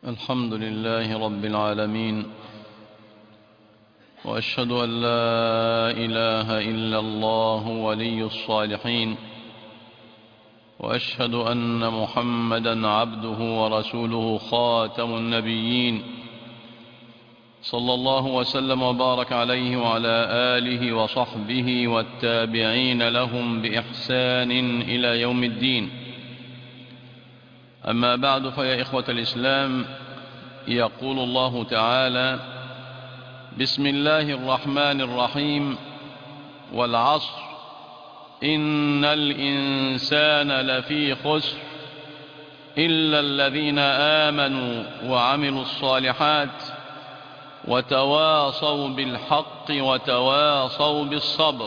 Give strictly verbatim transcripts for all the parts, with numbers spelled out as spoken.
الحمد لله رب العالمين، وأشهد أن لا إله إلا الله ولي الصالحين، وأشهد أن محمدا عبده ورسوله خاتم النبيين، صلى الله وسلم وبارك عليه وعلى آله وصحبه والتابعين لهم بإحسان إلى يوم الدين. أما بعد، فيا إخوة الإسلام، يقول الله تعالى: بسم الله الرحمن الرحيم، والعصر إن الإنسان لفي خسر إلا الذين آمنوا وعملوا الصالحات وتواصوا بالحق وتواصوا بالصبر.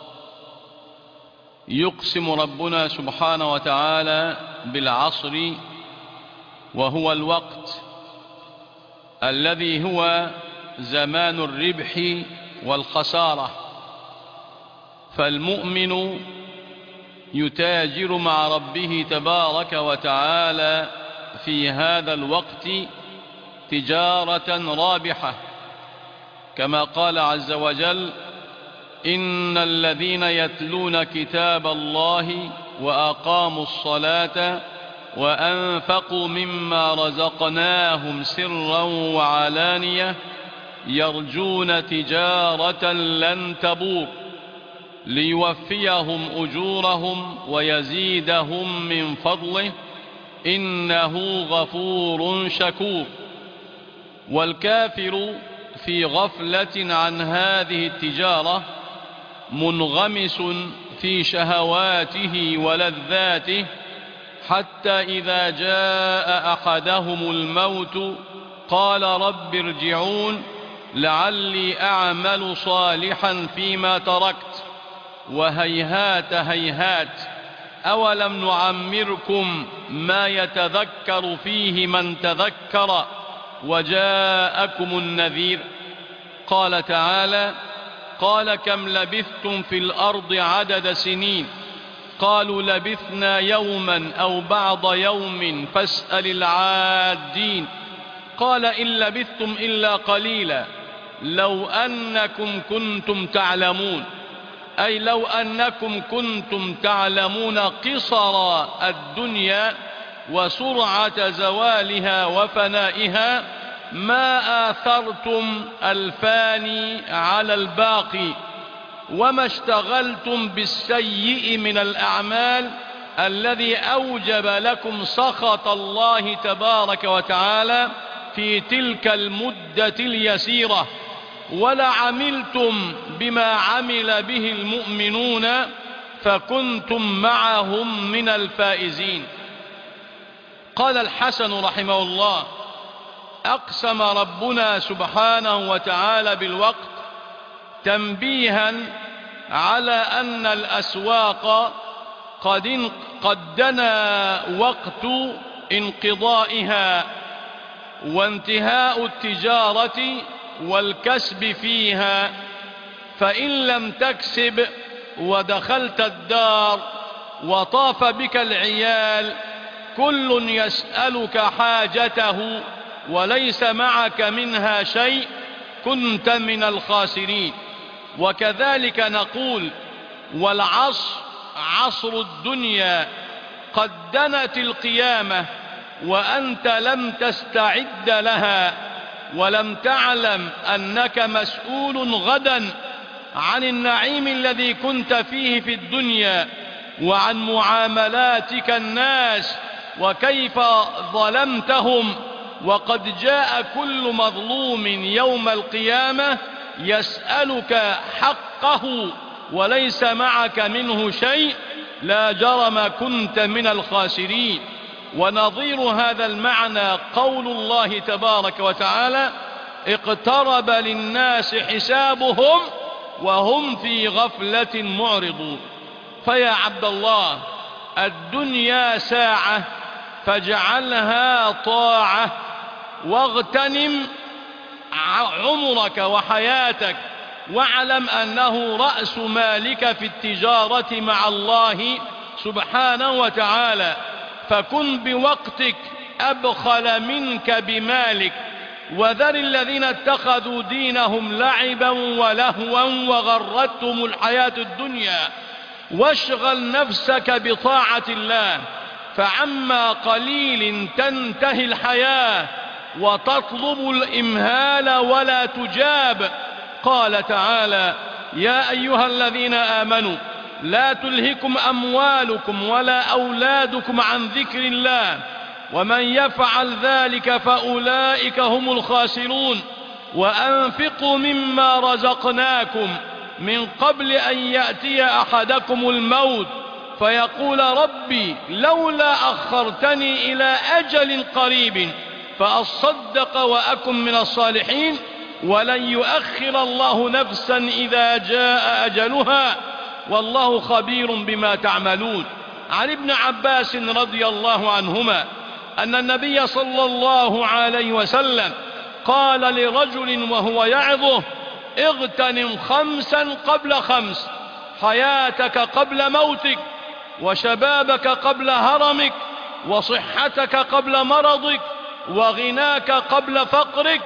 يقسم ربنا سبحانه وتعالى بالعصر، وهو الوقت الذي هو زمان الربح والخسارة، فالمؤمن يتاجر مع ربه تبارك وتعالى في هذا الوقت تجارة رابحة، كما قال عز وجل: إن الذين يتلون كتاب الله وأقاموا الصلاة وأنفقوا مما رزقناهم سرا وعلانية يرجون تجارة لن تبور ليوفيهم أجورهم ويزيدهم من فضله إنه غفور شكور. والكافر في غفلة عن هذه التجارة منغمس في شهواته ولذاته، حتى إذا جاء أحدهم الموت قال رب ارجعون لعلي أعمل صالحا فيما تركت، وهيهات هيهات أولم نعمركم ما يتذكر فيه من تذكر وجاءكم النذير. قال تعالى: قال كم لبثتم في الأرض عدد سنين قالوا لبثنا يوما أو بعض يوم فاسأل العادين قال إن لبثتم إلا قليلا لو أنكم كنتم تعلمون، أي لو أنكم كنتم تعلمون قصر الدنيا وسرعة زوالها وفنائها ما آثرتم الفاني على الباقي، وما اشتغلتم بالسيء من الأعمال الذي أوجب لكم سخط الله تبارك وتعالى في تلك المدة اليسيرة، ولا عملتم بما عمل به المؤمنون فكنتم معهم من الفائزين. قال الحسن رحمه الله: أقسم ربنا سبحانه وتعالى بالوقت تنبيها على أن الأسواق قد قد دنا وقت انقضائها وانتهاء التجارة والكسب فيها، فإن لم تكسب ودخلت الدار وطاف بك العيال كل يسألك حاجته وليس معك منها شيء كنت من الخاسرين. وكذلك نقول: والعصر عصر الدنيا قد دنت القيامة وأنت لم تستعد لها، ولم تعلم أنك مسؤول غدا عن النعيم الذي كنت فيه في الدنيا وعن معاملاتك الناس وكيف ظلمتهم، وقد جاء كل مظلوم يوم القيامة يسألك حقه وليس معك منه شيء، لا جرم كنت من الخاسرين. ونظير هذا المعنى قول الله تبارك وتعالى: اقترب للناس حسابهم وهم في غفلة معرضون. فيا عبد الله، الدنيا ساعة فاجعلها طاعة، واغتنم عمرك وحياتك، واعلم أنه رأس مالك في التجارة مع الله سبحانه وتعالى. فكن بوقتك أبخل منك بمالك، وذر الذين اتخذوا دينهم لعبا ولهوا وغرتهم الحياة الدنيا، واشغل نفسك بطاعة الله، فعما قليل تنتهي الحياة وتطلب الإمهال ولا تجاب. قال تعالى: يا أيها الذين آمنوا لا تلهكم أموالكم ولا أولادكم عن ذكر الله، ومن يفعل ذلك فأولئك هم الخاسرون. وأنفقوا مما رزقناكم من قبل أن يأتي أحدكم الموت فيقول ربي لولا أخرتني إلى أجل قريب فأصدق وأكن من الصالحين، ولن يؤخر الله نفسا إذا جاء أجلها والله خبير بما تعملون. عن ابن عباس رضي الله عنهما أن النبي صلى الله عليه وسلم قال لرجل وهو يعظه: اغتنم خمسا قبل خمس، حياتك قبل موتك، وشبابك قبل هرمك، وصحتك قبل مرضك، وغناك قبل فقرك،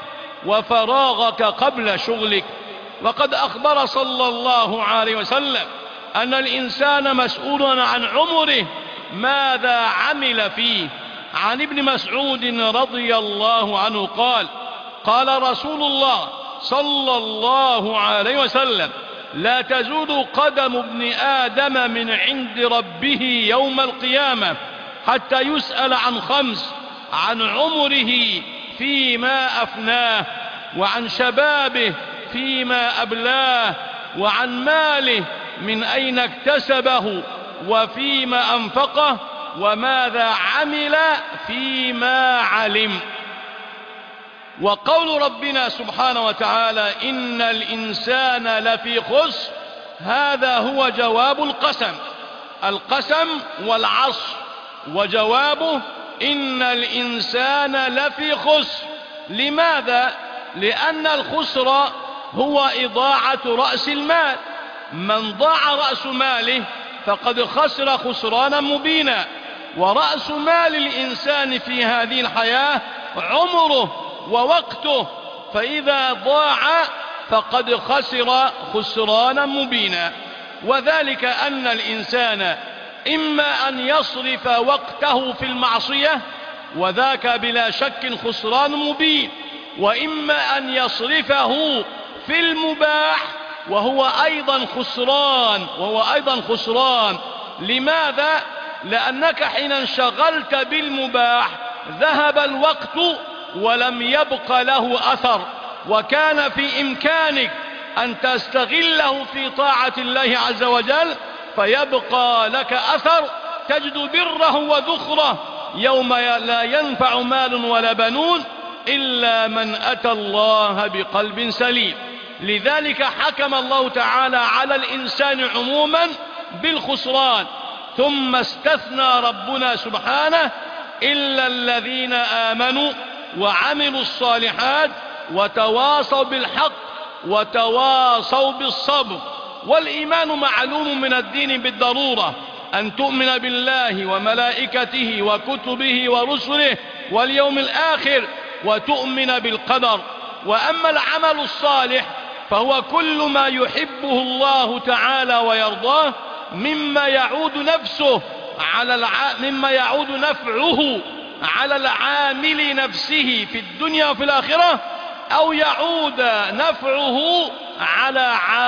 وفراغك قبل شغلك. وقد أخبر صلى الله عليه وسلم أن الإنسان مسؤول عن عمره ماذا عمل فيه. عن ابن مسعود رضي الله عنه قال: قال رسول الله صلى الله عليه وسلم: لا تزول قدم ابن آدم من عند ربه يوم القيامة حتى يسأل عن خمس: عن عمره فيما أفناه، وعن شبابه فيما أبلاه، وعن ماله من أين اكتسبه وفيما أنفقه، وماذا عمل فيما علم. وقول ربنا سبحانه وتعالى: إن الإنسان لفي خسر، هذا هو جواب القسم، القسم والعصر، وجوابه إن الإنسان لفي خسر. لماذا؟ لأن الخسر هو إضاعة رأس المال، من ضاع رأس ماله فقد خسر خسرانا مبينا. ورأس مال الإنسان في هذه الحياة عمره ووقته، فإذا ضاع فقد خسر خسرانا مبينا. وذلك أن الإنسان إما أن يصرف وقته في المعصية، وذاك بلا شك خسران مبين، وإما أن يصرفه في المباح، وهو أيضا خسران وهو أيضا خسران. لماذا؟ لأنك حين انشغلت بالمباح ذهب الوقت ولم يبق له أثر، وكان في إمكانك أن تستغله في طاعة الله عز وجل فيبقى لك أثر، تجد بره وذخره يوم لا ينفع مال ولا بنون إلا من أتى الله بقلب سليم. لذلك حكم الله تعالى على الإنسان عموما بالخسران، ثم استثنى ربنا سبحانه: إلا الذين آمنوا وعملوا الصالحات وتواصوا بالحق وتواصوا بالصبر. والإيمان معلوم من الدين بالضرورة، أن تؤمن بالله وملائكته وكتبه ورسله واليوم الآخر، وتؤمن بالقدر. وأما العمل الصالح فهو كل ما يحبه الله تعالى ويرضاه، مما يعود نفسه على الع... مما يعود نفعه على العامل نفسه في الدنيا وفي الآخرة، أو يعود نفعه على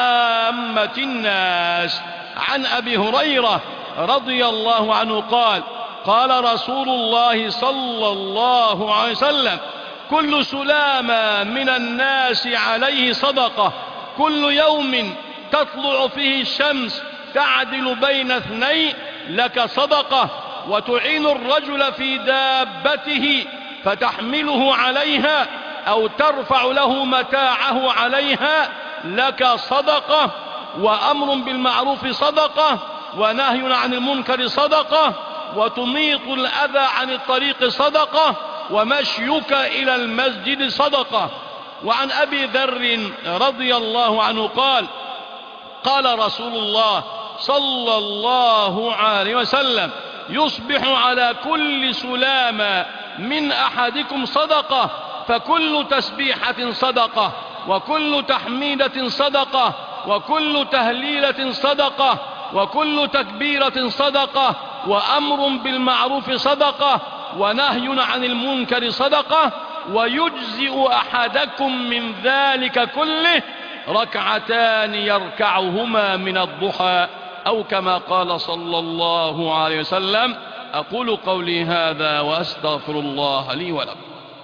عامة الناس. عن أبي هريرة رضي الله عنه قال: قال رسول الله صلى الله عليه وسلم: كل سلامة من الناس عليه صدقة، كل يوم تطلع فيه الشمس تعدل بين اثنين لك صدقة، وتعين الرجل في دابته فتحمله عليها أو ترفع له متاعه عليها لك صدقة، وأمر بالمعروف صدقة، ونهي عن المنكر صدقة، وتميط الأذى عن الطريق صدقة، ومشيك إلى المسجد صدقة. وعن أبي ذر رضي الله عنه قال: قال رسول الله صلى الله عليه وسلم: يصبح على كل سلامة من أحدكم صدقة، فكل تسبيحة صدقة، وكل تحميدة صدقة، وكل تهليلة صدقة، وكل تكبيرة صدقة، وأمر بالمعروف صدقة، ونهي عن المنكر صدقة، ويجزئ أحدكم من ذلك كله ركعتان يركعهما من الضحى، أو كما قال صلى الله عليه وسلم. أقول قولي هذا وأستغفر الله لي ولكم.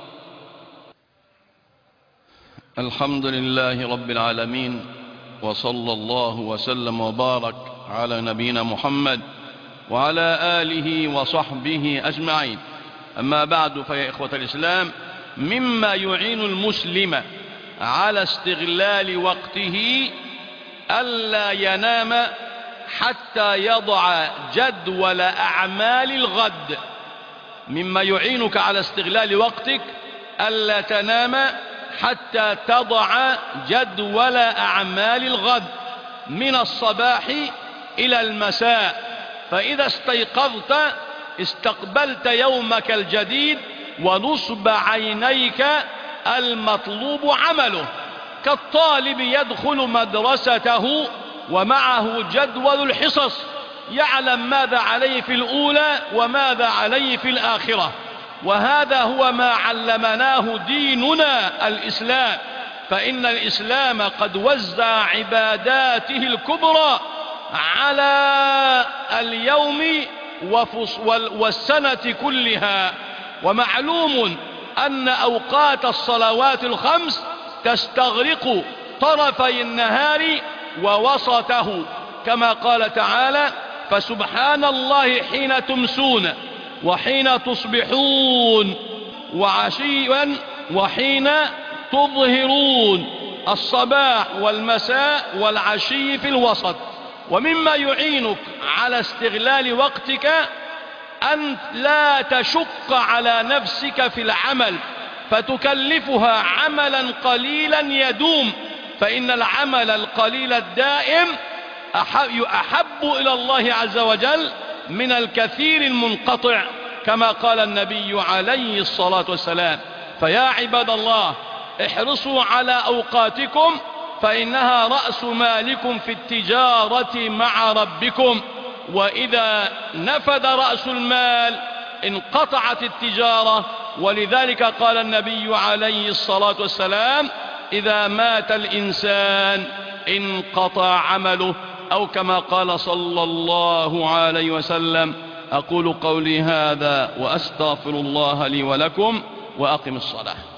الحمد لله رب العالمين، وصلى الله وسلم وبارك على نبينا محمد وعلى آله وصحبه أجمعين. أما بعد، فيا إخوة الإسلام، مما يعين المسلم على استغلال وقته ألا ينام حتى يضع جدول أعمال الغد. مما يعينك على استغلال وقتك ألا تنام حتى تضع جدول أعمال الغد من الصباح إلى المساء، فإذا استيقظت استقبلت يومك الجديد ونصب عينيك المطلوب عمله، كالطالب يدخل مدرسته ومعه جدول الحصص، يعلم ماذا عليه في الأولى وماذا عليه في الآخرة. وهذا هو ما علمناه ديننا الإسلام، فإن الإسلام قد وزع عباداته الكبرى على اليوم والسنة كلها. ومعلوم أن أوقات الصلوات الخمس تستغرق طرفي النهار ووسطه، كما قال تعالى: فسبحان الله حين تمسون وحين تصبحون وعشيا وحين تظهرون، الصباح والمساء والعشي في الوسط. ومما يعينك على استغلال وقتك أن لا تشق على نفسك في العمل فتكلفها عملا قليلا يدوم، فإن العمل القليل الدائم أحب إلى الله عز وجل من الكثير المنقطع، كما قال النبي عليه الصلاة والسلام. فيا عباد الله، احرصوا على أوقاتكم، فإنها رأس مالكم في التجارة مع ربكم، وإذا نفد رأس المال انقطعت التجارة. ولذلك قال النبي عليه الصلاة والسلام: إذا مات الإنسان انقطع عمله، أو كما قال صلى الله عليه وسلم. أقول قولي هذا وأستغفر الله لي ولكم، وأقم الصلاة.